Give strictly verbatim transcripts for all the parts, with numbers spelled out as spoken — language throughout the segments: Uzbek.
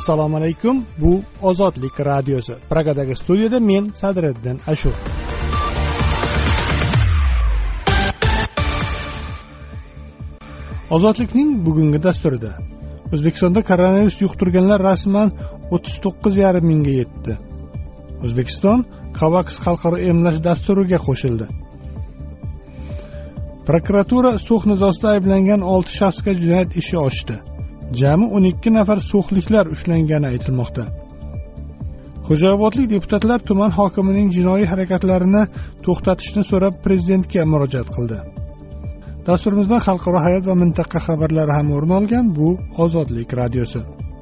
Assalomu alaykum. Bu Ozodlik radiosi. Pragadagi studiyada men Sadriddin Ashur. Ozodlikning bugungi dasturida O'zbekistonda koronavirus yuqtirganlar rasman o'ttiz to'qqiz yarim mingga yetdi. O'zbekiston COVAX xalqaro emlash dasturiga qo'shildi. Prokuratura sulh nizosida ayblangan olti shaxsga jinoyat ishi ochdi. Jami o'n ikki nafar sulhliklar ushlangani aytilmoqda. Xo'jaobodlik deputatlar tuman hokimining jinoiy harakatlarini to'xtatishni so'rab prezidentga murojaat qildi. Dasturimizdan xalqaro hayot va mintaqa xabarlari ham o'rin olgan. Bu Ozodlik radiosi.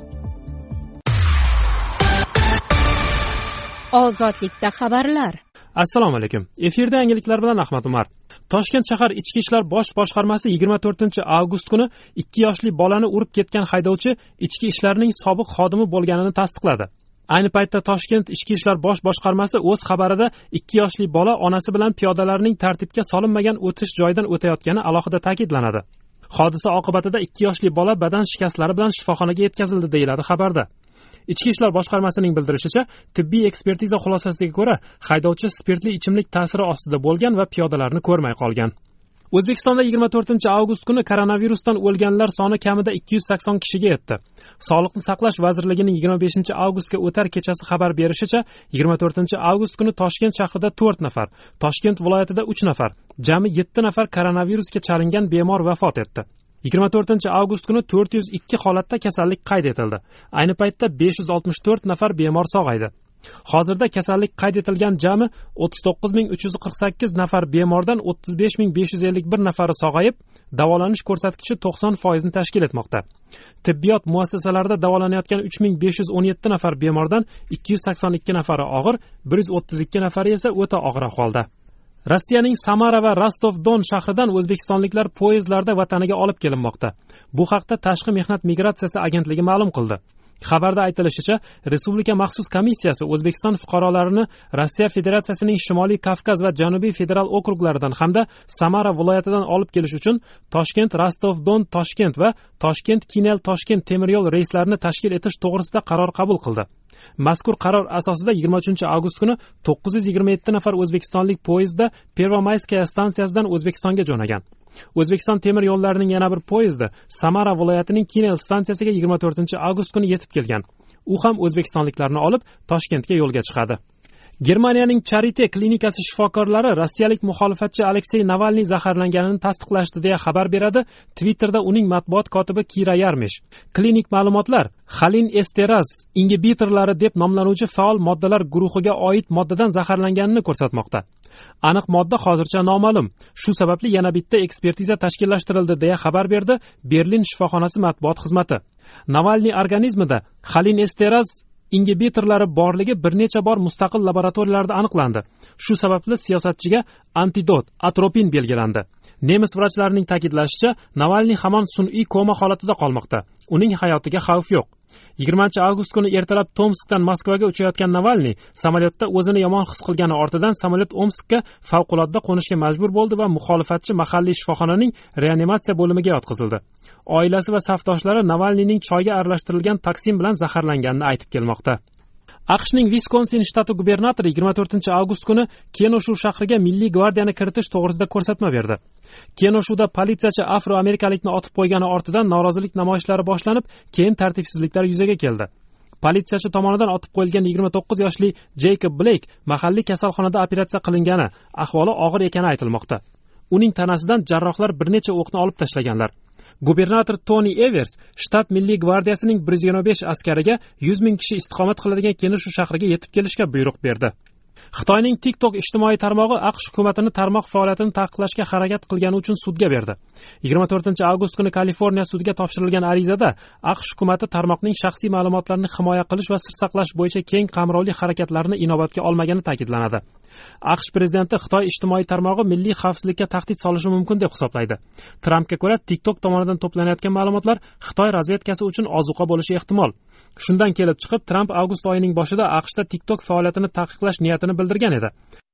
Ozodlikda xabarlar. Assalomu alaykum. Efirda yangiliklar bilan Ahmad Umar. Toshkent shahar Ichki ishlar bosh boshqarmasi yigirma to'rtinchi avgust kuni ikki yoshli bolani urib ketgan haydovchi ichki ishlarning sobiq xodimi bo'lganini tasdiqladi. Ayni paytda Toshkent Ichki ishlar bosh boshqarmasi o'z xabarida ikki yoshli bola onasi bilan piyodalarning tartibga solinmagan o'tish joyidan o'tayotgani alohida ta'kidlanadi. Hodisa oqibatida ikki yoshli bola badan shikastlari bilan shifoxonaga yetkazildi deyiladi xabarda. Ichki ishlar boshqarmasining bildirishicha, tibbiy ekspertiza xulosasiga ko'ra, haydovchi spirtli ichimlik ta'siri ostida bo'lgan va piyodalarni ko'rmay qolgan. O'zbekistonda yigirma to'rtinchi avgust kuni koronavirusdan o'lganlar soni kamida ikki yuz sakson kishiga yetdi. Sog'liqni saqlash vazirligining yigirma beshinchi avgustga o'tar kechasi xabar berishicha, yigirma to'rtinchi avgust kuni Toshkent shahrida to'rt nafar, Toshkent viloyatida uch nafar, jami yetti nafar koronavirusga chalingan bemor vafot etdi. yigirma to'rtinchi avgust kuni to'rt yuz ikki holatda kasallik qayd etildi. Ayni paytda besh yuz oltmish to'rt nafar bemor sog'aydi. Hozirda kasallik qayd etilgan jami o'ttiz to'qqiz ming uch yuz qirq sakkiz nafar bemordan o'ttiz besh ming besh yuz ellik bir nafari sog'ayib, davolanish ko'rsatkichi to'qson foiz ni tashkil etmoqda. Tibbiyot muassasalarida davolanayotgan uch ming besh yuz o'n yetti nafar bemordan ikki yuz sakson ikki nafari og'ir, bir yuz o'ttiz ikki nafari esa o'ta og'ir ahvolda. Rossiyaning Samara va Rostov-Don shahridan o'zbekistonliklar poyezdlarda vataniga olib kelinmoqda. Bu haqda Tashqi mehnat migratsiyasi agentligi ma'lum qildi. Xabarda aytilishicha, Respublika maxsus komissiyasi O'zbekiston fuqarolarini Rossiya Federatsiyasining Shimoliy Kavkaz va Janubiy federal okruglaridan hamda Samara viloyatidan olib kelish uchun Toshkent Rostov-Don Toshkent va Toshkent Kinel Toshkent temir yo'l reyslarini tashkil etish to'g'risida qaror qabul qildi. Mazkur qaror asosida yigirma uchinchi avgust kuni to'qqiz yuz yigirma yetti nafar o'zbekistonlik poyezdda Pervomayskaya stansiyasidan O'zbekistonga jo'nagan. O'zbekiston temir yo'llarining yana bir poyezdi Samara viloyatining Kinel stansiyasiga yigirma to'rtinchi avgust kuni yetib kelgan. U ham o'zbekistonliklarni olib Toshkentga yo'lga chiqadi. Germaniyaning Charite klinikasi shifokorlari rossiyalik muxolifatchi Aleksey Navalniy zaharlanganini tasdiqlashdi deya xabar beradi Twitterda uning matbuot kotibi Kira Yarmish. Klinik ma'lumotlar xolin esteraz ingibitorlari deb nomlanuvchi faol moddalar guruhiga oid moddadan zaharlanganini ko'rsatmoqda. Aniq modda hozircha noma'lum. Shu sababli yana bitta ekspertiza tashkillashtirildi deya xabar berdi Berlin shifoxonasi matbuot xizmati. Navalniy organizmida xolin esteraz ingibitorlari borligi bir necha bor mustaqil laboratoriyalarda aniqlandi. Shu sababli siyosatchiga antidot, atropin belgilandi. Nemis vrachlarining ta'kidlashicha, Navalniy hamon sun'iy koma holatida qolmoqda. Uning hayotiga xavf yo'q. yigirmanchi avgust kuni ertalab Tomskdan Moskvaga uchayotgan Navalniy samolyotda o'zini yomon his qilgani ortidan samolyot Omskka favqulodda qo'nishga majbur bo'ldi va muxolifatchi mahalliy shifoxonaning reanimatsiya bo'limiga yotqizildi. Oilasi va safdoshlari Navalniyning choyga aralashtirilgan toksin bilan zaharlanganini aytib kelmoqda. AQShning Viskonsin shtati gubernatori yigirma to'rtinchi avgust kuni Kenoshu shahriga milliy gvardiyani kiritish to'g'risida ko'rsatma berdi. Kenoshuda politsiyachi afroamerikalikni otib qo'ygani ortidan norozilik namoyishlari boshlanib, keyin tartibsizliklar yuzaga keldi. Politsiyachi tomonidan otib qo'yilgan yigirma to'qqiz yoshli Jacob Blake mahalliy kasalxonada operatsiya qilingani, ahvoli og'ir ekani aytilmoqda. Uning tanasidan jarrohlar bir necha o'qni olib tashlaganlar. Gubernator Tony Evers shtat milliy gvardiyasining bir yuz yigirma besh askariga yuz ming kishi istiqomat qiladigan Kenoshu shahriga yetib kelishga buyruq berdi. Xitoyning TikTok ijtimoiy tarmog'i AQSh hukumatini tarmoq faoliyatini taqiqlashga harakat qilgani uchun sudga berdi. yigirma to'rtinchi avgust kuni Kaliforniya sudiga topshirilgan arizada AQSh hukumati tarmoqning shaxsiy ma'lumotlarini himoya qilish va sir saqlash bo'yicha keng qamrovli harakatlarni inobatga olmagani ta'kidlanadi. AQSh prezidenti Xitoy ijtimoiy tarmog'i milliy xavfsizlikka tahdid solishi mumkin deb hisoblaydi. Trampga ko'ra, TikTok tomonidan to'planayotgan ma'lumotlar Xitoy razvedkasi uchun ozuqa bo'lishi ehtimol. Shundan kelib chiqib, Tramp avgust oyining boshida AQShda TikTok faoliyatini taqiqlash niyatini bildirgan edi.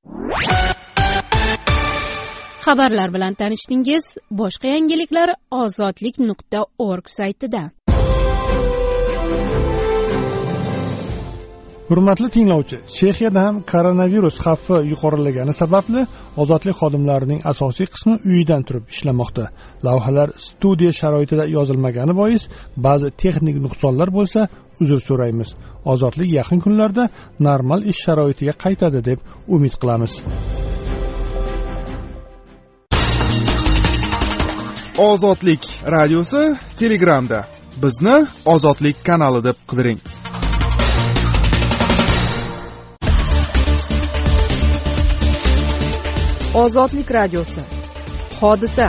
Xabarlar bilan tanishdingiz. Boshqa yangiliklar ozodlik nuqta org saytida. Hurmatli tinglovchi, Chexiyada ham koronavirus xavfi yuqorilagani sababli ozodlik xodimlarining asosiy qismi uyidan turib ishlamoqda. Lavhalar studiya sharoitida yozilmagani bois ba'zi texnik nuqsonlar bo'lsa, uzr so'raymiz. Ozodlik yaqin kunlarda normal ish sharoitiga qaytadi deb umid qilamiz. Ozodlik radiosi Telegramda. Bizni Ozodlik kanali deb qidiring. Ozodlik radiosi. Hodisa.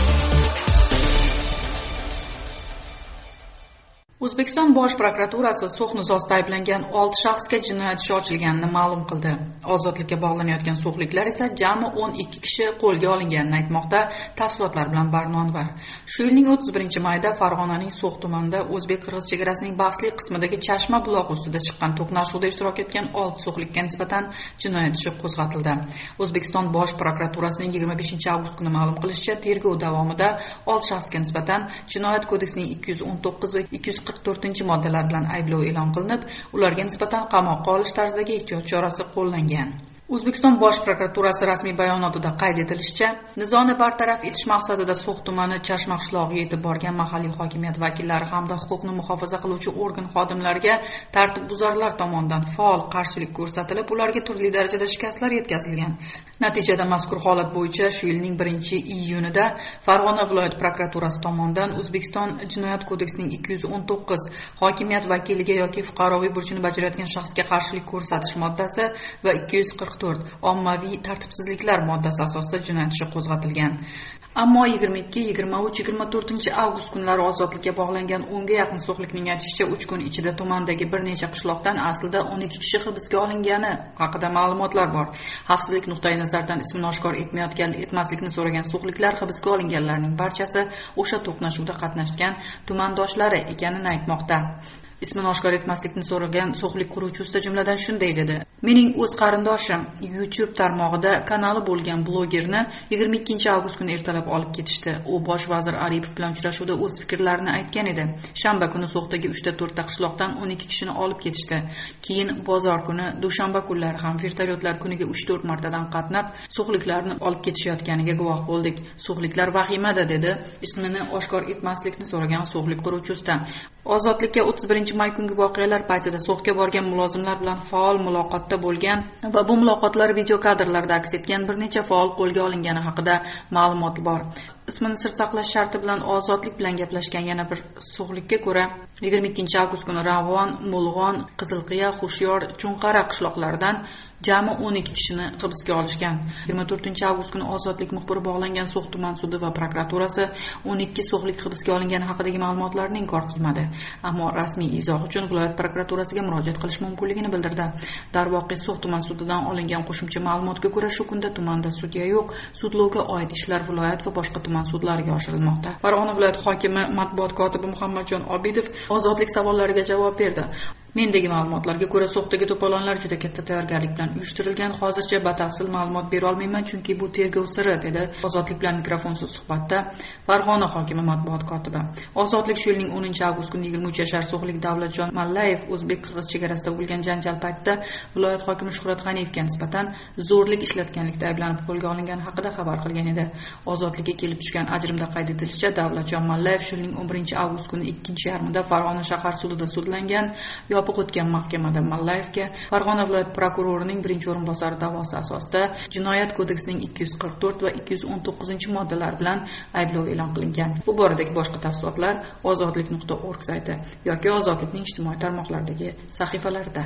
O'zbekiston Bosh prokuraturasi So'x nizosida ayblangan olti shaxsga jinoyat ishi ochilganini ma'lum qildi. Ozodlikka bog'lanayotgan so'xliklar esa jami o'n ikki kishi qo'lga olinganini aytmoqda. Tafsilotlar bilan Barnonvar. Shu yilning o'ttiz birinchi mayida Farg'onaning So'x tumanida o'zbek-qirg'iz chegarasining bahsli qismidagi Chashma bulog'i ustida chiqqan to'qnashuvda ishtirok etgan olti so'xlikka nisbatan jinoyat ishi qo'zg'atildi. O'zbekiston Bosh prokuraturasining yigirma beshinchi avgust kuni ma'lum qilishicha, tergov davomida olti shaxsga nisbatan Jinoyat kodeksining ikki yuz o'n to'qqiz va ikki yuz qirq to'rtinchi moddalar bilan ayblov e'lon qilinib, ularga nisbatan qamoqqa olish tarzidagi ehtiyot chorasi qo'llangan. O'zbekiston Bosh prokuraturasi rasmiy bayonotida qayd etilishicha, nizoni bartaraf etish maqsadida So'x tumani Chashma qishlog'iga yetib borgan mahalliy hokimiyat vakillari hamda huquqni muhofaza qiluvchi organ xodimlariga tartibbuzarlar tomonidan faol qarshilik ko'rsatilib, ularga turli darajada shikastlar yetkazilgan. Natijada mazkur holat bo'yicha shu yilning birinchi iyunida Farg'ona viloyat prokuraturasi tomonidan O'zbekiston Jinoyat kodeksining ikki yuz o'n to'qqiz hokimiyat vakiliga yoki fuqaroviy burchini bajarayotgan shaxsga qarshilik ko'rsatish moddasi va ikki yuz qirq to'rt ommaviy tartibsizliklar moddasi asosida jinoyat ishi qo'zg'atilgan. Ammo yigirma ikki, yigirma uch, yigirma to'rtinchi avgust kunlari ozodlikka bog'langan o'nga yaqin so'xlikning aytishicha, uch kun ichida tumandagi bir necha qishloqdan aslida o'n ikki kishi hibsga olingani haqida ma'lumotlar bor. Xavfsizlik nuqtai nazaridan ismini oshkor etmayotgan etmaslikni so'ragan so'xliklar hibsga olinganlarning barchasi o'sha to'qnashuvda qatnashgan tumandoshlari ekanini aytmoqda. Ismini oshkor etmaslikni so'ragan so'xlik quruvchi usta jumladan shunday dedi: "Mening o'z qarindoshim YouTube tarmog'ida kanali bo'lgan blogerni yigirma ikkinchi avgust kuni ertalab olib ketishdi. U bosh vazir Aripov bilan uchrashuvda o'z fikrlarini aytgan edi. Shanba kuni So'xdagi uchta to'rtta qishloqdan o'n ikki kishini olib ketishdi. Keyin bozor kuni, dushanba kunlari ham vertolyotlar kuniga uch to'rt martadan qatnab, so'xliklarni olib ketishayotganiga guvoh bo'ldik. So'xliklar vahimada", dedi ismini oshkor etmaslikni so'ragan so'xlik quruvchi usta. Ozodlikka o'ttiz birinchi may kungi voqealar paytida So'xga borgan mulozimlar bilan faol muloqotda bo'lgan va bu muloqotlar video kadrlarda aks etgan bir necha faol qo'lga olingani haqida ma'lumot bor. Ismini sir saqlash sharti bilan Ozodlik bilan gaplashgan yana bir so'xlikka ko'ra, yigirma ikkinchi avgust kuni Ravon, Mulg'on, Qizilqiya, Xushyor, Chunqara qishloqlaridan jami o'n ikki kishini hibsga olishgan. yigirma to'rtinchi avgust kuni Ozodlik muxbiri bog'langan So'x tuman sudi va prokuraturasi o'n ikki so'xlik hibsga olingani haqidagi ma'lumotlarni inkor qilmadi. Ammo rasmiy izoh uchun viloyat prokuraturasiga murojaat qilish mumkinligini bildirdi. Darvoqe So'x tuman sudidan olingan qo'shimcha ma'lumotga ko'ra, shu kunda tumanda sudya yo'q, sudlovga oid ishlar viloyat va boshqa tuman sudlariga oshirilmoqda. Farg'ona viloyat hokimi matbuot kotibi Muhammadjon Obidov Ozodlik savollariga javob berdi. Mendagi ma'lumotlarga ko'ra, So'xdagi to'polonlar juda katta tayyorgarlik bilan uyushtirilgan. Hozircha batafsil ma'lumot bera olmayman, chunki bu tergov siri, dedi Ozodlik bilan mikrofonsiz suhbatda Farg'ona hokimi matbuot kotibi. Ozodlik shu yilning o'ninchi avgust kuni yigirma uch yashar so'xlik Davlatjon Mallayev o'zbek-qirg'iz chegarasida bo'lgan janjal paytida viloyat hokimi Shuhrat G'aniyevga nisbatan zo'rlik ishlatganlikda ayblanib qo'lga olingani haqida xabar qilgan edi. Ozodlikka kelib tushgan ajrimda qayd etilishicha, Davlatjon Mallayev shu yilning o'n birinchi avgust kuni ikkinchi yarmida Farg'ona shahar sudida sudlangan. Yopiq o'tgan mahkamada Mallayevga Farg'ona viloyat prokurorining birinchi o'rinbosari da'vosi asosida Jinoyat kodeksining ikki yuz qirq to'rt va ikki yuz o'n to'qqizinchi moddalar bilan ayblov e'lon qilingan. Bu boradagi boshqa tafsilotlar ozodlik nuqta org sayti yoki Ozodlikning ijtimoiy tarmoqlardagi sahifalarida.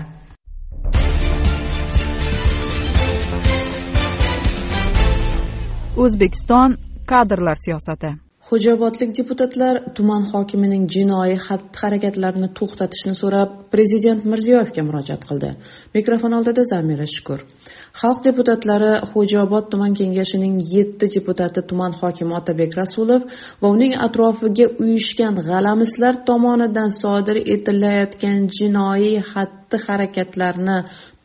O'zbekiston kadrlar siyosati. Xo'jaobodlik deputatlar tuman hokimining jinoiy xatti-harakatlarini to'xtatishni so'rab Prezident Mirziyoyevga murojaat qildi. Mikrofon oldida Zamira Shukur. Xalq deputatlari Xo'jaobod tuman kengashining yetti deputati tuman hokimi Otabek Rasulov va uning atrofiga uyushgan g'alamislar tomonidan sodir etilayotgan jinoiy xatti-harakatlarni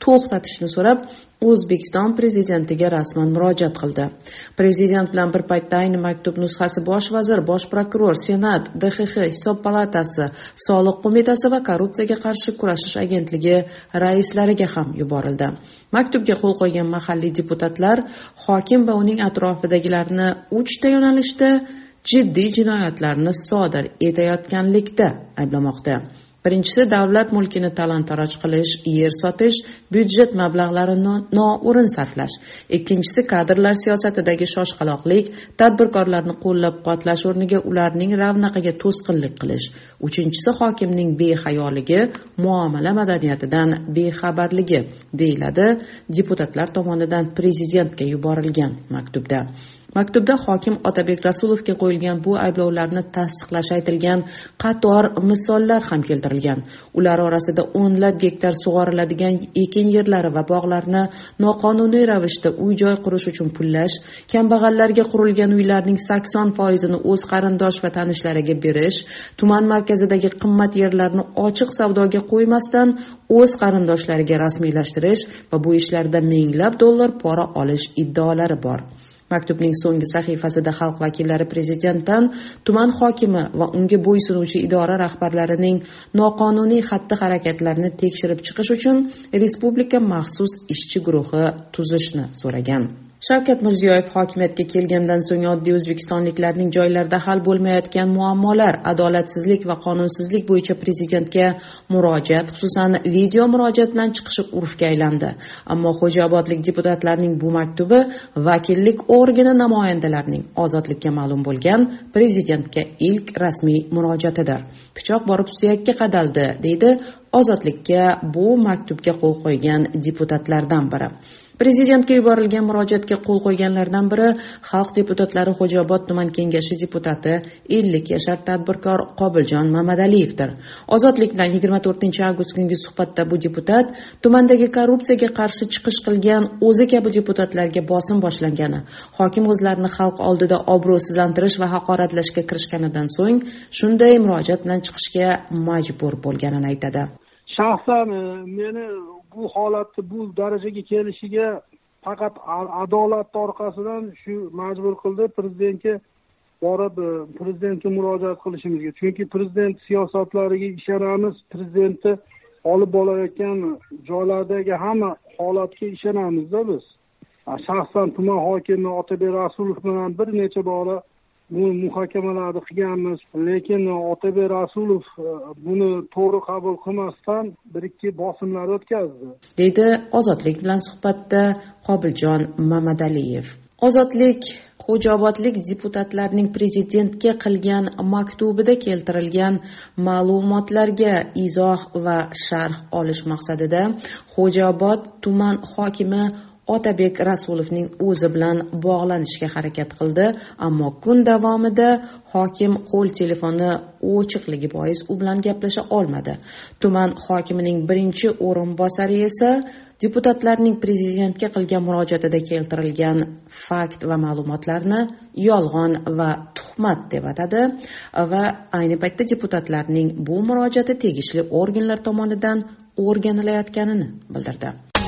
to'xtatishni so'rab O'zbekiston prezidentiga rasman murojaat qildi. Prezident bilan bir paytda ayni maktub nusxasi bosh vazir, bosh prokuror, senat, D X X, hisob palatasi, soliq qo'mitasi va korrupsiyaga qarshi kurashish agentligi raislariga ham yuborildi. Maktubga qo'l qo'ygan mahalliy deputatlar hokim va uning atrofidagilarni uchta yo'nalishda jiddiy jinoyatlarni sodir etayotganlikda ayblamoqda. Birinchisi, davlat mulkini talon-taroj qilish, yer sotish, byudjet mablag'larini noo'rin sarflash. Ikkinchisi, kadrlar siyosatidagi shoshqaloqlik, tadbirkorlarni qo'llab-quvvatlash o'rniga ularning ravnaqiga to'sqinlik qilish. Uchinchisi, hokimning behayoligi, muomala madaniyatidan bexabarligi, deyiladi deputatlar tomonidan prezidentga yuborilgan maktubda. Maktubda hokim Otabek Rasulovga qo'yilgan bu ayblovlarni tasdiqlash aytilgan qator misollar ham keltirilgan. Ular orasida o'nlab gektar sug'oriladigan ekin yerlari va bog'larni noqonuniy ravishda uy-joy qurish uchun pullash, kambag'allarga qurilgan uylarning sakson foizini o'z qarindosh va tanishlariga berish, tuman markazidagi qimmat yerlarni ochiq savdoga qo'ymasdan o'z qarindoshlariga rasmiylashtirish va bu ishlarda minglab dollar pora olish iddaolari bor. Maktubning so'nggi sahifasida xalq vakillari prezidentdan tuman hokimi va unga bo'ysunuvchi idora rahbarlarining noqonuniy xatti-harakatlarini tekshirib chiqish uchun respublika maxsus ishchi guruhi tuzishni so'ragan. Shavkat Mirziyoyev hokimiyatga kelgandan so'ng oddiy o'zbekistonliklarning joylarda hal bo'lmayotgan muammolar, adolatsizlik va qonunsizlik bo'yicha prezidentga murojaat, xususan video murojaat bilan chiqishi urfga aylandi. Ammo Xo'jaobodlik deputatlarning bu maktubi vakillik organi namoyandalarining ozodlikka ma'lum bo'lgan prezidentga ilk rasmiy murojaatidir. Pichoq borib suyakka qadaldi, deydi ozodlikka bu maktubga qo'l qo'ygan deputatlardan biri. Prezidentga yuborilgan murojaatga qo'l qo'yganlardan biri xalq deputatlari Xo'jaobod tuman kengashi deputati ellik yashar tadbirkor Qobiljon Mamadaliyevdir. Ozodlik bilan yigirma to'rtinchi avgust kungi suhbatda bu deputat tumandagi korrupsiyaga qarshi chiqish qilgan o'zi kabi deputatlarga bosim boshlangani, hokim o'zlarini xalq oldida obro'sizlantirish va haqoratlashga kirishganidan so'ng shunday murojaat bilan chiqishga majbur bo'lganini aytadi. Shaxsan meni bu holatni bu darajaga kelishiga faqat adolat orqasidan shu majbur qildi prezidentga borib prezidentga murojaat qilishimizga. Chunki prezident siyosatlariga ishonamiz, prezidentni olib borayotgan joylardagi hamma holatga ishonamizda biz. Shaxsan tuman hokimi Otabek Rasulov bilan bir necha bora bu muhokamalarni qilganmiz, lekin Otabek Rasulov buni to'g'ri qabul qilmasdan bir ikki bosimlar o'tkazdi, deydi Ozodlik bilan suhbatda Qobiljon Mamadaliyev. Ozodlik Xo'jaobodlik deputatlarning prezidentga qilgan maktubida keltirilgan ma'lumotlarga izoh va sharh olish maqsadida Xo'jaobod tuman hokimi Otabek Rasulovning o'zi bilan bog'lanishga harakat qildi, ammo kun davomida hokim qo'l telefoni o'chiqligi bois u bilan gaplasha olmadi. Tuman hokimining birinchi o'rinbosari esa deputatlarning prezidentga qilgan murojaatida keltirilgan fakt va ma'lumotlarni yolg'on va tuhmat deb atadi va ayni paytda deputatlarning bu murojaati tegishli organlar tomonidan o'rganilayotganini bildirdi.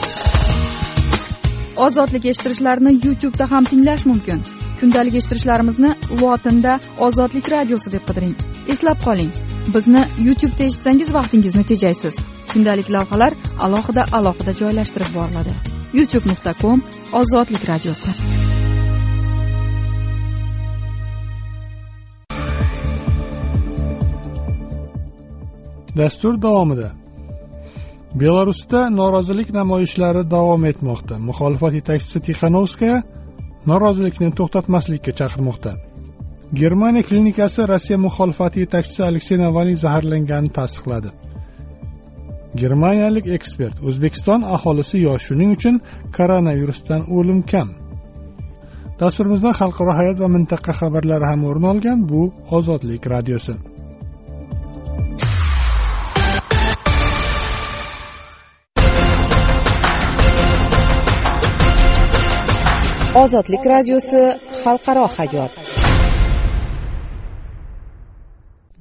Ozodlik eshittirishlarni YouTube'da ham tinglash mumkin. Kundalik eshittirishlarimizni lotinda Ozodlik radiosi deb qidiring. Eslab qoling, bizni YouTube'da eshitsangiz vaqtingizni tejaysiz. Kundalik lavhalar alohida-alohida joylashtirib boriladi. youtube nuqta com Ozodlik radiosi. Dastur davomida Belarusda norozilik namoyishlari davom etmoqda. Muxolifat yetakchisi Tixanovskaya norozilikni to'xtatmaslikka chaqirmoqda. Germaniya klinikasi Rossiya muxolifati yetakchisi Aleksey Navalniy zaharlanganini tasdiqladi. Germaniyalik ekspert: O'zbekiston aholisi yosh, shuning uchun koronavirusdan o'lim kam. Dasturimizdan xalqaro hayot va mintaqa xabarlari ham o'rin olgan. Bu Ozodlik radiosi. Ozodlik radiosi xalqaro hayot.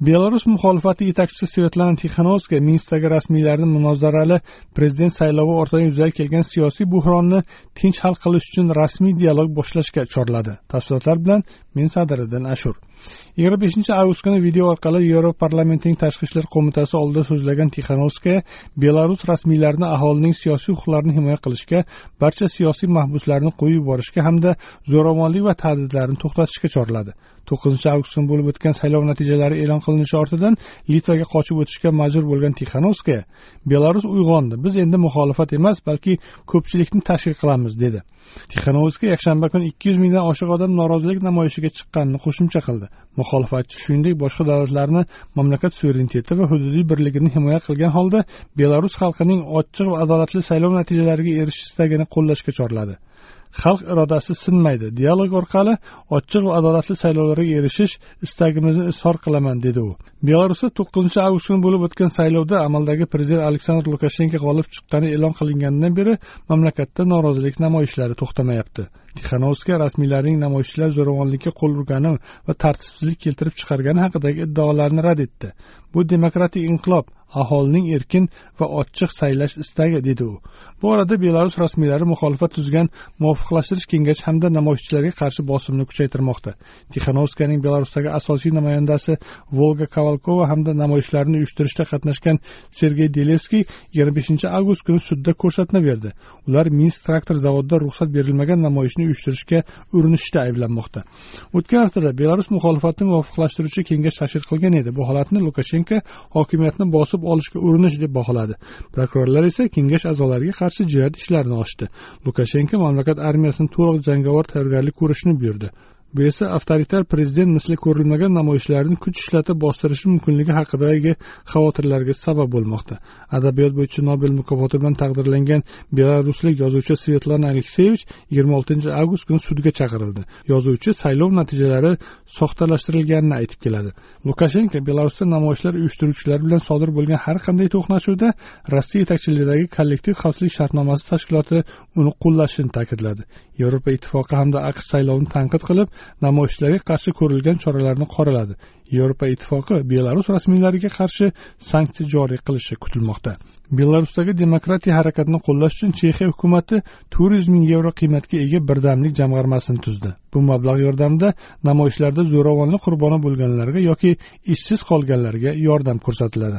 Belarus muxolifati yetakchisi Svetlana Tixanovskaya Minskdagi rasmiylarning munozarali prezident saylovi ortidan yuzaga kelgan siyosiy buhronni tinch hal qilish uchun rasmiy dialog boshlashga chorladi. Tafsilotlar bilan men Sadiriddin Ashur. yigirma beshinchi avgust kuni video orqali Yevroparlamentining tashqi ishlar qo'mitasi oldida so'zlagan Tixanovskaya Belarus rasmiylarini aholining siyosiy huquqlarini himoya qilishga, barcha siyosiy mahbuslarni qo'yib yuborishga hamda zo'ravonlik va tahdidlarni to'xtatishga chorladi. to'qqizinchi avgust kuni bo'lib o'tgan saylov natijalari e'lon qilinishi ortidan Litvaga qochib o'tishga majbur bo'lgan Tixanovskaya Belarus uyg'ondi, biz endi muxolifat emas, balki ko'pchilikni tashkil qilamiz dedi. Tixanovskaya yakshanba kuni ikki yuz mingdan oshiq odam norozilik namoyishiga chiqqanini qo'shimcha qildi. Muxolifatchi shuningdek boshqa davlatlarni mamlakat suvereniteti va hududiy birligini himoya qilgan holda Belarus xalqining ochiq va adolatli saylov natijalariga erishish istagini qo'llashga chorladi. Xalq irodasi sinmaydi. Dialog orqali ochiq va adolatli saylovlarga erishish istagimizni izhor qilaman dedi u. Belarusda to'qqizinchi avgust kuni bo'lib o'tgan saylovda amaldagi prezident Aleksandr Lukashenko g'olib chiqqani e'lon qilinganidan beri mamlakatda norozilik namoyishlari to'xtamayapti. Tixanovskaya rasmiylarning namoyishchilar zo'ravonlikka qo'l urgani va tartibsizlik keltirib chiqargani haqidagi iddaolarni rad etdi. Bu demokratik inqilob, aholining erkin va ochiq saylash istagi dedi u. Bu orada Belarus rasmiylari muxolifat tuzgan muvofiqlashtirish kengashi hamda namoyishchilarga qarshi bosimni kuchaytirmoqda. Tixanovskayaning Belarusdagi asosiy namoyandasi Volga Kovalkova hamda namoyishlarni uyushtirishda qatnashgan Sergey Delevskiy yigirma beshinchi avgust kuni sudda ko'rsatma berdi. Ular Minsk traktor zavodida ruxsat berilmagan namoyishni uyushtirishga urinishda ayblanmoqda. O'tgan haftada Belarus muxolifatini muvofiqlashtiruvchi kengash tashkil qilgan edi. Bu holatni Lukashenko hokimiyatni bosib olishga urinish deb baholadi. Prokurorlar esa kengash a'zolariga qarshi jinoyat ishlarini ochdi. Lukashenko mamlakat armiyasini to'liq jangovar tayyorgarlik ko'rishni buyurdi. Bu esa avtoritar prezident misli ko'rilmagan namoyishlarni kuch ishlatib bostirishi mumkinligi haqidagi xavotirlarga sabab bo'lmoqda. Adabiyot bo'yicha Nobel mukofoti bilan taqdirlangan belaruslik yozuvchi Svetlana Alekseyevich yigirma oltinchi avgust kuni sudga chaqirildi. Yozuvchi saylov natijalari soxtalashtirilganini aytib keladi. Lukashenko Belarusda namoyishlar uyushtiruvchilar bilan sodir bo'lgan har qanday to'qnashuvda Rossiya yetakchiligidagi kollektiv xavfsizlik shartnomasi tashkiloti uni qo'llashini ta'kidladi. Yevropa ittifoqi hamda AQSh saylovni tanqid qilib, namoyishlarga qarshi ko'rilgan choralarni qoraladi. Yevropa ittifoqi Belarus rasmiylariga qarshi sanksiya joriy qilishi kutilmoqda. Belarusdagi demokratiya harakatini qo'llash uchun Chexiya hukumatı to'rt yuz ming yevro qiymatga ega birdamlik jamg'armasini tuzdi. Bu mablag' yordamida namoyishlarda zo'ravonlik qurboni bo'lganlarga yoki ishsiz qolganlarga yordam ko'rsatiladi.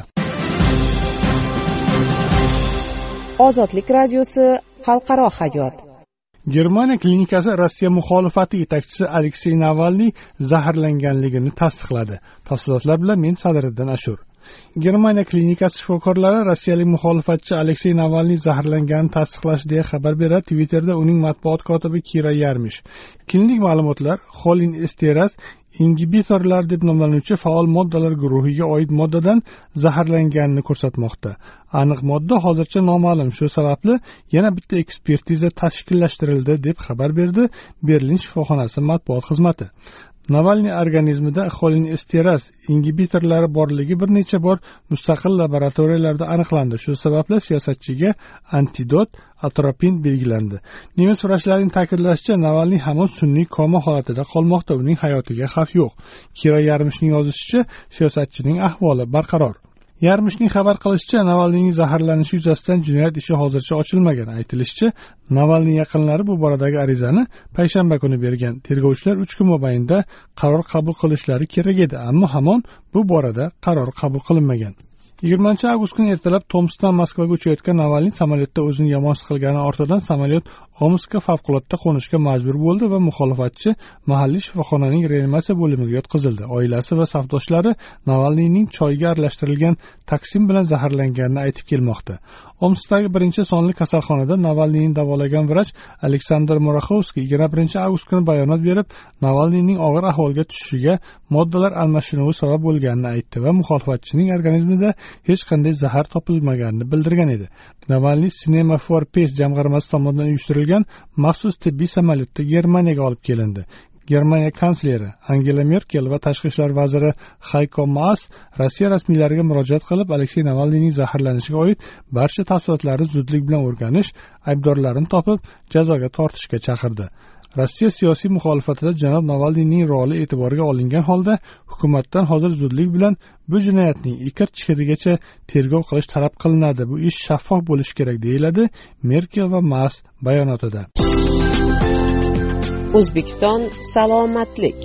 Ozodlik radiosi xalqaro hayot. Germaniya klinikasi Rossiya muxolifati yetakchisi Aleksey Navalniy zaharlanganligini tasdiqladi. Tafsilotlar bilan men Sadiriddin Ashur. Germaniya klinikasi shifokorlari rossiyalik muxolifatchi Aleksey Navalniy zaharlanganini tasdiqlash deya xabar beradi. Twitterda uning matbuot kotibi Kira Yarmish. Klinik ma'lumotlar xolin esteraz ingibitorlar deb nomlanuvchi faol moddalar guruhiga oid moddadan zaharlanganini ko'rsatmoqda. Aniq modda hozircha noma'lum. Shu sababli yana bitta ekspertiza tashkillashtirildi deb xabar berdi Berlin shifoxonasi matbuot xizmati. Navalniy organizmida xolinesteraz ingibitorlari borligi bir necha bor mustaqil laboratoriyalarda aniqlandi. Shu sababli siyosatchiga antidot atropin belgilandi. Nemis vrachlarining ta'kidlashicha, Navalniy hamon sun'iy koma holatida qolmoqda, uning hayotiga xavf yo'q. Kira Yarmishning yozishicha, siyosatchining ahvoli barqaror. Yarmishning xabar qilishicha, Navalniyning zaharlanishi yuzasidan jinoyat ishi hozircha ochilmagan. Aytilishicha, Navalniy yaqinlari bu boradagi arizani payshanba kuni bergan. Tergovchilar uch kun mobaynida qaror qabul qilishlari kerak edi, ammo hamon bu borada qaror qabul qilinmagan. yigirmanchi avgust kuni ertalab Tomskdan Moskvaga uchayotgan Navalniy samolyotda o'zini yomon his qilgani ortidan samolyot Omskka favqulodda qo'nishga majbur bo'ldi va muxolifatchi mahalliy shifoxonaning reanimatsiya bo'limiga yotqizildi. Oilasi va safdoshlari Navalniyning choyga aralashtirilgan toksin bilan zaharlanganini aytib kelmoqda. Omskdagi birinchi sonli kasalxonada Navalniyni davolagan vrach Aleksandr Moraxovskiy yigirma birinchi avgust kuni bayonot berib, Navalniyning og'ir ahvolga tushishiga moddalar almashinuvi sabab bo'lganini aytdi va muxolifatchining organizmida hech qanday zahar topilmaganini bildirgan edi. Navalniy Cinema for Peace jamg'armasi tomonidan uyushtirilgan maxsus tibbiy samolyotda Germaniyaga olib kelindi. Germaniya kansleri Angela Merkel va tashqi ishlar vaziri Hayko Maas Rossiya rasmiylariga murojaat qilib, Aleksey Navalniyning zaharlanishiga oid barcha tafsilotlarni zudlik bilan o'rganish, aybdorlarni topib, jazoga tortishga chaqirdi. Rossiya siyosiy muxolifatida janob Navalniyning roli e'tiborga olingan holda hukumatdan hozir zudlik bilan bu jinoyatning ikir-chikirigacha tergov qilish talab qilinadi. Bu ish shaffof bo'lishi kerak deyiladi Merkel va Mas bayonotida. O'zbekiston salomatlik.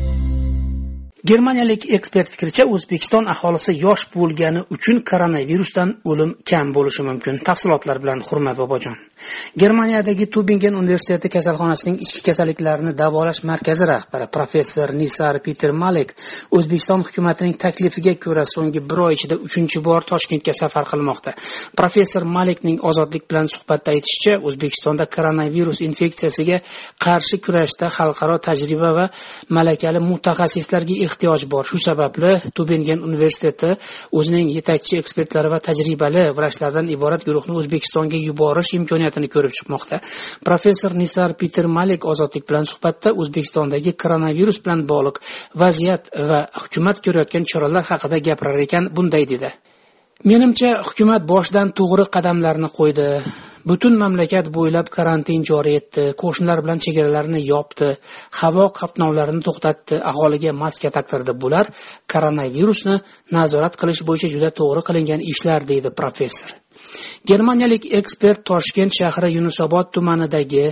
Germaniyalik ekspert fikricha, O'zbekiston aholisi yosh bo'lgani uchun koronavirusdan o'lim kam bo'lishi mumkin. Tafsilotlar bilan Hurmat Bobojon. Germaniyadagi Tübingen universiteti kasalxonasining ichki kasalliklarni davolash markazi rahbari professor Nisar Peter Malik O'zbekiston hukumatining taklifiga ko'ra so'nggi bir oy ichida uchinchi bor Toshkentga safar qilmoqda. Professor Malikning Ozodlik bilan suhbatda aytishicha, O'zbekistonda koronavirus infeksiyasiga qarshi kurashda xalqaro tajriba va malakali mutaxassislarga ehtiyoj bor. Shu sababli Tübingen universiteti o'zining yetakchi ekspertlari va tajribali vrachlardan iborat guruhni O'zbekistonga yuborish imkoniyatini ko'rib chiqmoqda. Professor Nisar Peter Malik Ozodlik bilan suhbatda O'zbekistondagi koronavirus bilan bog'liq vaziyat va hukumat ko'rayotgan choralar haqida gapirar ekan, bunday dedi: "Menimcha, hukumat boshidan to'g'ri qadamlarni qo'ydi. Butun mamlakat bo'ylab karantin joriy etdi, qo'shnilar bilan chegaralarni yopdi, havo qatnovlarini to'xtatdi, aholiga maska taqtirdi. Bular koronavirusni nazorat qilish bo'yicha juda to'g'ri qilingan ishlar", deydi professor. Germaniyalik ekspert Toshkent shahri Yunusobod tumanidagi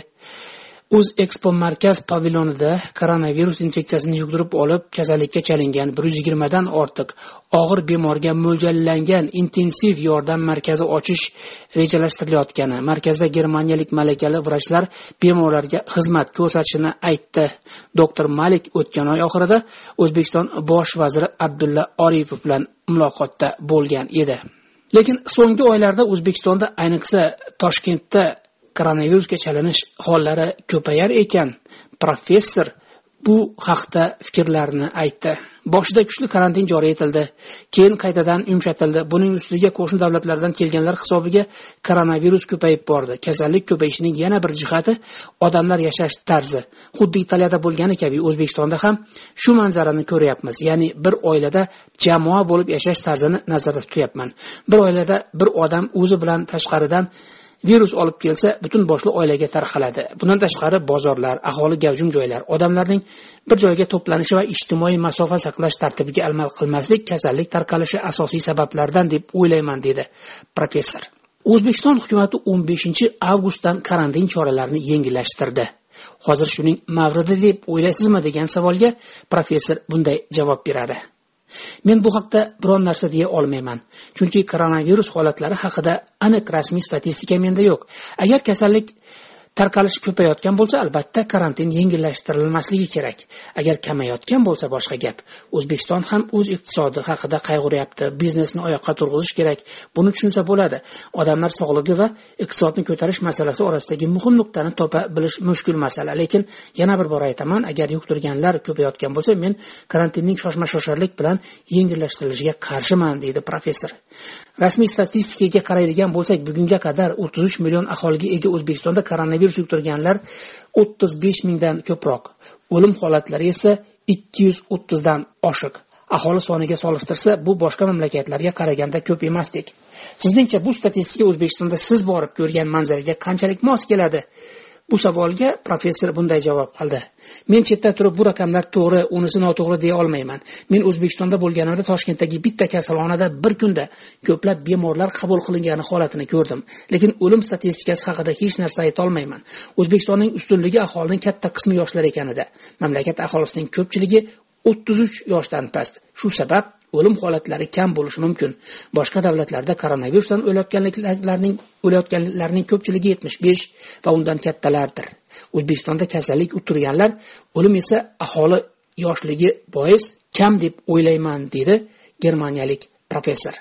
O'z Expo markaz pavilyonida koronavirus infeksiyasini yuqtirib olib, kasallikka chalingan bir yuz yigirma dan ortiq og'ir bemorga mo'ljallangan intensiv yordam markazi ochish rejalashtirilayotgani, markazda germaniyalik malakali vrachlar bemorlarga xizmat ko'rsatishini aytdi. Doktor Malik o'tgan oy oxirida O'zbekiston bosh vaziri Abdulla Oripov bilan muloqotda bo'lgan edi. Lekin so'nggi oylarda O'zbekistonda, ayniqsa Toshkentda koronavirusga chalinish hollari ko'payar ekan. Professor bu haqda fikrlarini aytdi. Boshida kuchli karantin joriy etildi, keyin qaytadan yumshatildi. Buning ustiga qo'shni davlatlardan kelganlar hisobiga koronavirus ko'payib bordi. Kasallik ko'payishining yana bir jihati odamlar yashash tarzi. Xuddi Italiyada bo'lgani kabi O'zbekistonda ham shu manzarani ko'ryapmiz. Ya'ni bir oilada jamoa bo'lib yashash tarzini nazarda tutyapman. Bir oilada bir odam o'zi bilan tashqaridan virus olib kelsa, butun boshli oilaga tarqaladi. Bundan tashqari bozorlar, aholi gavjum joylar, odamlarning bir joyga to'planishi va ijtimoiy masofa saqlash tartibiga amal qilmaslik kasallik tarqalishi asosiy sabablardan deb o'ylayman, dedi professor. O'zbekiston hukumati o'n beshinchi avgustdan karantin choralarini yengillashtirdi. Hozir shuning mavridi deb o'ylaysizmi degan savolga professor bunday javob beradi: "Men bu haqda biron narsa deya olmayman, chunki koronavirus holatlari haqida aniq rasmiy statistika menda yo'q. Agar kasallik tarqalishi ko'payotgan bo'lsa, albatta karantin yengillashtirilmasligi kerak. Agar kamayotgan bo'lsa boshqa gap. O'zbekiston ham o'z iqtisodi haqida qayg'uryapti, biznesni oyoqqa turg'izish kerak. Buni tushunsa bo'ladi. Odamlar sog'ligi va iqtisodni ko'tarish masalasi orasidagi muhim nuqtani topa bilish mushkul masala. Lekin yana bir bor aytaman, agar yuqtirganlar ko'payotgan bo'lsa, men karantinning shoshma-shosharlik bilan yengillashtirilishiga qarshiman", deydi professor. Rasmiy statistikaga qaraydigan bo'lsak, bugunga qadar o'ttiz uch million aholiga ega O'zbekistonda koronavirus yuqtirganlar o'ttiz besh mingdan ko'proq, o'lim holatlari esa ikki yuz o'ttiz dan oshiq. Aholi soniga solishtirsa, bu boshqa mamlakatlarga qaraganda ko'p emasdek. Sizningcha bu statistika O'zbekistonda siz borib ko'rgan manzaraga qanchalik mos keladi? Bu savolga professor bunday javob qildi: "Men chetda turib bu raqamlar to'g'ri, unisi noto'g'ri deya olmayman. Men O'zbekistonda bo'lganimda Toshkentdagi bitta kasalxonada bir kunda ko'plab bemorlar qabul qilingani holatini ko'rdim. Lekin o'lim statistikasi haqida hech narsa ayta olmayman. O'zbekistonning ustunligi aholining katta qismi yoshlar ekanida. Mamlakat aholisining ko'pchiligi o'ttiz uch yoshdan past. Shu sabab o'lim holatlari kam bo'lishi mumkin. Boshqa davlatlarda koronavirusdan o'layotganlarning o'layotganlarning ko'pchiligi yetmish besh va undan kattalardir. O'zbekistonda kasallik yuqtirganlar, o'lim esa aholi yoshligi bois kam deb o'ylayman", dedi germaniyalik professor.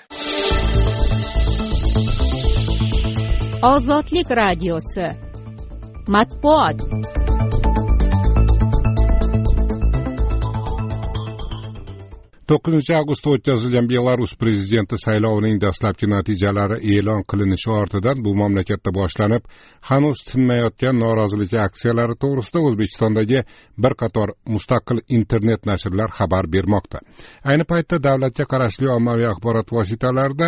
Ozodlik radiosi matbuot. to'qqizinchi avgustda o'tkazilgan Belarus prezidenti saylovining dastlabki natijalari e'lon qilinishi ortidan bu mamlakatda boshlanib, hanuz tinmayotgan norozilik aksiyalari to'g'risida O'zbekistondagi bir qator mustaqil internet nashrlar xabar bermoqda. Ayni paytda davlatga qarashli ommaviy axborot vositalarida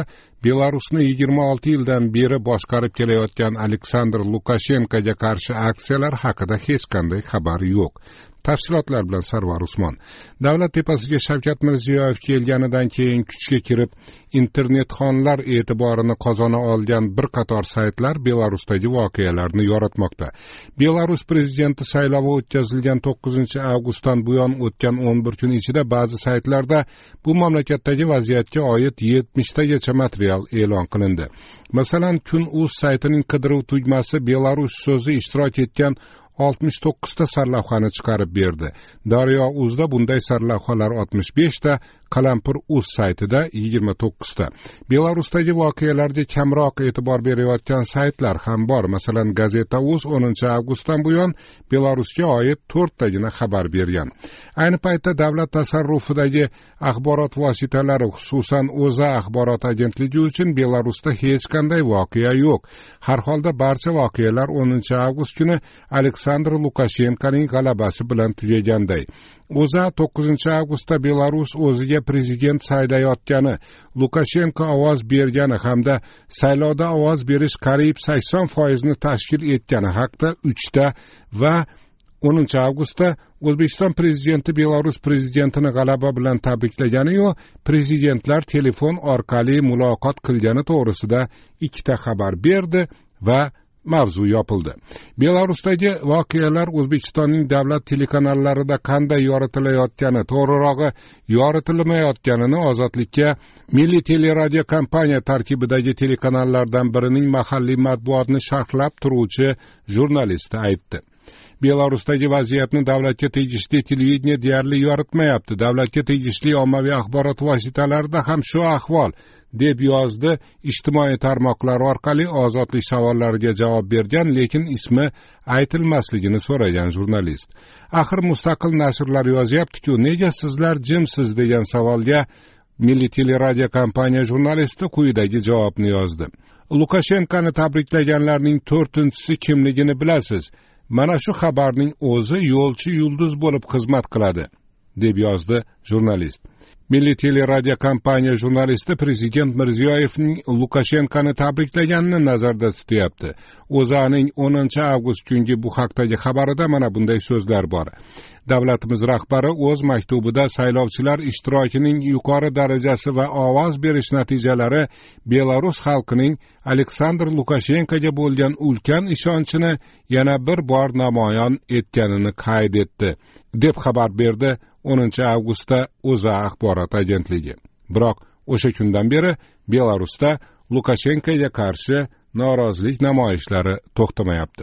Belarusni yigirma olti yildan beri boshqarib kelayotgan Aleksandr Lukashenkoga qarshi aksiyalar haqida hech qanday xabar yo'q. Tafsilotlar bilan Sarvar Usmon. Davlat tepasiga Shavkat Mirziyoyev kelganidan keyin kuchga kirib, internetxonlar e'tiborini qozona olgan bir qator saytlar Belarusdagi voqealarni yoritmoqda. Belarus prezidenti saylovi o'tkazilgan to'qqizinchi avgustdan buyon o'tgan o'n bir kun ichida ba'zi saytlarda bu mamlakatdagi vaziyatga oid yetmishtagacha material e'lon qilindi. Masalan, Kun.uz saytining qidiruv tugmasi Belarus so'zi ishtirok etgan oltmish to'qqizta sarlavhani chiqarib berdi. Daryo.uzda bunday sarlavhalar oltmish beshta, Qalampir.uz saytida yigirma to'qqizta. Belarusdagi voqealarga kamroq e'tibor berayotgan saytlar ham bor. Masalan, Gazeta.uz o'ninchi avgustdan buyon Belarusga oid to'rttagina xabar bergan. Ayni paytda davlat tasarrufidagi axborot vositalari, xususan O'zA axborot agentligi uchun Belarusda hech qanday voqea yo'q. Har holda barcha voqealar o'ninchi avgust kuni Aleksandr Lukashenkoning g'alabasi bilan tugaganday. O'zA to'qqizinchi avgustda Belarus o'ziga prezident saylayotgani, Lukashenko ovoz bergani hamda saylovda ovoz berish qariyb sakson foiz ni tashkil etgani haqida uchta va o'ninchi avgustda O'zbekiston prezidenti Belarus prezidentini g'alaba bilan tabriklagani-yu, prezidentlar telefon orqali muloqot qilgani to'g'risida ikkita xabar berdi va mavzu yopildi. Belarusdagi voqealar O'zbekistonning davlat telekanallarida qanday yoritilayotgani, to'g'rirog'i yoritilmayotganini Ozodlikka Milliy teleradio kompaniya tarkibidagi telekanallardan birining mahalliy matbuotni sharhlab turuvchi jurnalisti aytdi. Belarusdagi vaziyatni davlatga tegishli televideniya deyarli yoritmayapti. Davlatga tegishli ommaviy axborot vositalarida ham shu ahvol, deb yozdi ijtimoiy tarmoqlar orqali Ozodlik savollariga javob bergan, lekin ismi aytilmasligini so'ragan jurnalist. Axir mustaqil nashrlar yozyapti-ku, nega sizlar jimsiz degan savolga Milliy teleradio kompaniya jurnalisti quyidagi javobni yozdi. Lukashenkoni tabriklaganlarning to'rtinchisi kimligini bilasiz? Mana shu xabarning o'zi yo'lchi yulduz bo'lib xizmat qiladi, deb yozdi jurnalist. Milliy teleradio kompaniya jurnalisti prezident Mirziyoyevning Lukashenkoni tabriklaganini nazarda tutyapti. O'zAning o'ninchi avgust kungi bu haqdagi xabarida mana bunday so'zlar bor. Davlatimiz rahbari o'z maktubida saylovchilar ishtirokining yuqori darajasi va ovoz berish natijalari Belarus xalqining Aleksandr Lukashenkoga bo'lgan ulkan ishonchini yana bir bor namoyon etganini qayd etdi, deb xabar berdi o'ninchi avgustda O'zA axborot agentligi. Biroq o'sha kundan beri Belarusda Lukashenkoga qarshi norozilik namoyishlari to'xtamayapti.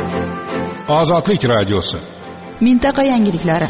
Ozodlik radiosi. Mintaqa yangiliklari.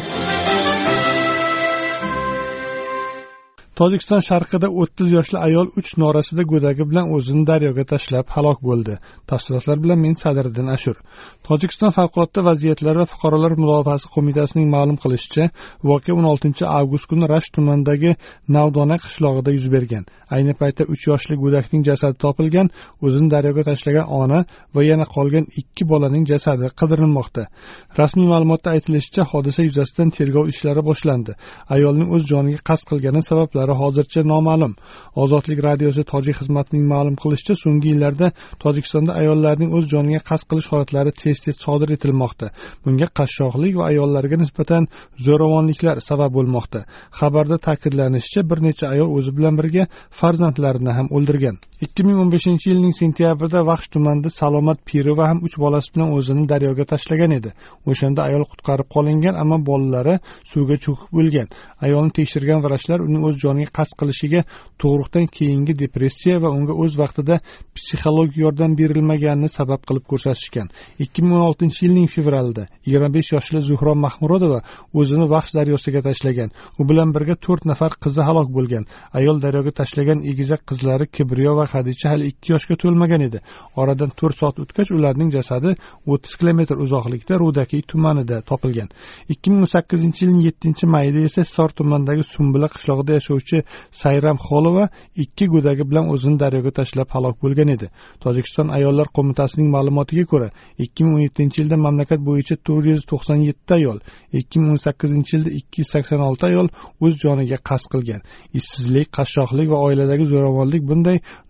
Tojikiston sharqida o'ttiz yoshli ayol uch norasida go'dagi bilan o'zini daryoga tashlab halok bo'ldi. Tafsilotlar bilan men Sadriddin Ashur. Tojikiston favqulodda vaziyatlar va fuqarolar mudofaasi qo'mitasining ma'lum qilishicha, voqea o'n oltinchi avgust kuni Rasht tumanidagi Navdona qishlog'ida yuz bergan. Ayni paytda uch yoshli go'dakning jasadi topilgan, o'zini daryoga tashlagan ona va yana qolgan ikki bolaning jasadi qidirilmoqda. Rasmiy ma'lumotda aytilishicha, hodisa yuzasidan tergov ishlari boshlandi. Ayolning o'z joniga qasd qilgani sabablari hozircha noma'lum. Ozodlik radiosi tojik xizmatining ma'lum qilishicha, so'nggi yillarda Tojikistonda ayollarning o'z joniga qasd qilish holatlari tez-tez sodir etilmoqda. Bunga qashshoqlik va ayollarga nisbatan zo'ravonliklar sabab bo'lmoqda. Xabarda ta'kidlanishicha, bir necha ayol o'zi bilan birga farzandlarini ham o'ldirgan. ikki ming o'n beshinchi yilning sentyabrida Vaxsh tumanida Salomat Pirova ham uch bolasi bilan o'zini daryoga tashlagan edi. O'shanda ayol qutqarib qolingan, ammo bolalari suvga cho'kib o'lgan. Ayolni tekshirgan vrachlar uning o'z joniga qasd qilishiga tug'ruqdan keyingi depressiya va unga o'z vaqtida psixologik yordam berilmaganini sabab qilib ko'rsatishgan. ikki ming o'n oltinchi yilning fevralida yigirma besh yoshli Zuhro Mahmurodova o'zini Vaxsh daryosiga tashlagan. U bilan birga to'rt nafar qizi halok bo'lgan. Ayol daryoga tashlagan egizak qizlari Kibriyo va Xadicha hali ikki yoshga to'lmagan edi. Oradan to'rt soat o'tgach ularning jasadi o'ttiz kilometr uzoqlikda Rudakiy tumanida topilgan. ikki ming o'n sakkizinchi yilning yettinchi mayida esa Sor tumanidagi Sumbula qishlog'ida yashovchi Sayram Xolova ikki go'dagi bilan o'zini daryoga tashlab halok bo'lgan edi. Tojikiston ayollar qo'mitasining ma'lumotiga ko'ra, ikki ming o'n yettinchi yilda mamlakat bo'yicha to'rt yuz to'qson yetti ayol, ikki ming o'n sakkizinchi yilda ikki yuz sakson olti ayol o'z joniga qasd qilgan. Ishsizlik, qashshoqlik va oiladagi zo'ravonlik bunday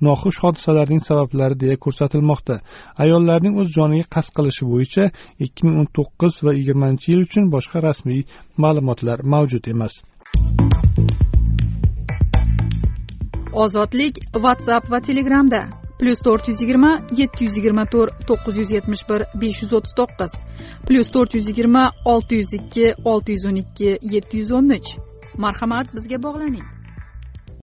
noxush hodisalarning sabablari deya ko'rsatilmoqda. Ayollarning o'z joniga qasd qilishi bo'yicha ikki ming o'n to'qqiz va yigirmanchi yil uchun boshqa rasmiy ma'lumotlar mavjud emas. Ozodlik WhatsApp va Telegramda plus to'rt yuz yigirma yetti yuz yigirma to'rt to'qqiz yuz yetmish bir besh yuz o'ttiz to'qqiz plus to'rt yuz yigirma olti yuz ikki olti yuz o'n ikki yetti yuz o'n uch. Marhamat, bizga bog'laning.